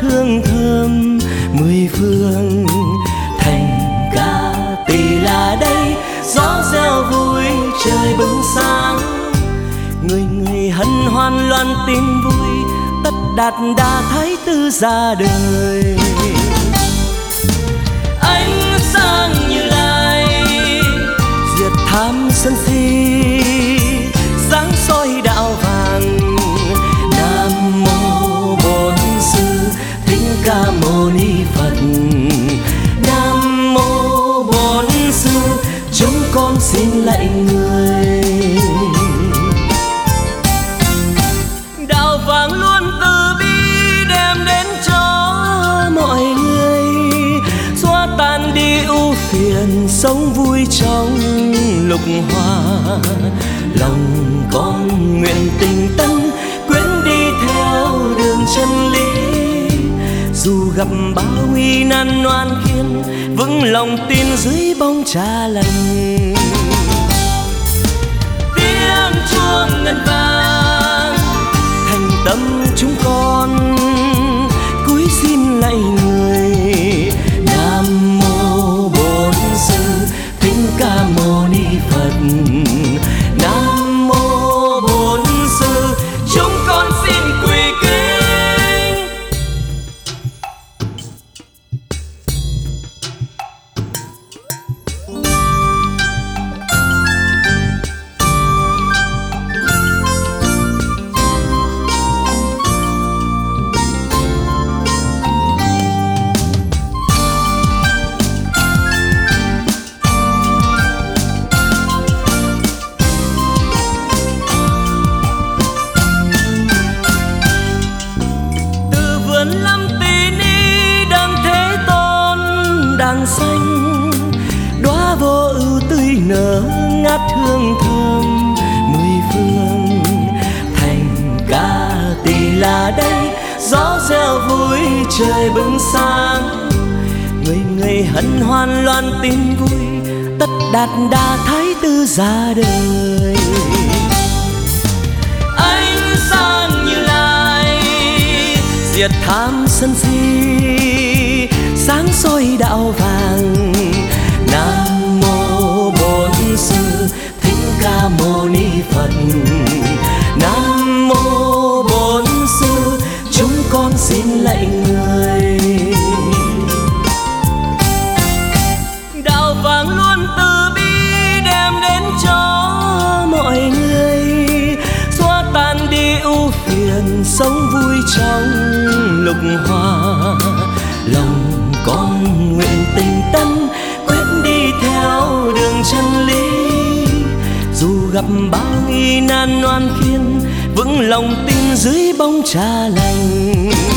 hương thơm mười phương. Thành ca tỳ là đây, gió reo vui trời bừng sáng. Người người hân hoan loan tin vui, tất đạt đa thái tử ra đời. Ánh sáng Như Lai diệt tham sân si, sáng soi đạo vàng. Nam mô Bổn Sư Thích Ca Mâu Ni Phật. Nam mô Bổn Sư, chúng con xin lạy người. Đạo vàng luôn từ bi đem đến cho mọi người, xóa tan đi ưu phiền, sống vui trong lục hòa. Lòng con nguyện tình tân quyến đi theo đường chân lý, dù gặp bao nguy nan oan khiên, vững lòng tin dưới bóng Cha Lành. Tiếng chuông ngân vang thành tâm chúng con cúi xin lạy người. Nam mô Bổn Sư Thích Ca Mâu Ni Phật. Nam mô Bổn Sư, chúng con xin quỳ kính. Đàng xanh đóa vô ưu tươi nở, ngát hương thơm mười phương. Thành ca tỳ là đây, gió reo vui trời bừng sáng. Người người hân hoan loan tin vui, tất đạt đa thái tử ra đời. Ánh sáng Như Lai diệt tham sân si, sáng soi đạo vàng. Nam mô Bổn Sư Thích Ca Mâu Ni Phật. Nam mô Bổn Sư, chúng con xin lạy người. Đạo vàng luôn từ bi đem đến cho mọi người, xóa tan đi ưu phiền, sống vui trong lục hòa. Lòng con nguyện tình tân quyết đi theo đường chân lý, dù gặp bao nghi nan oan khiên, vững lòng tin dưới bóng Cha Lành.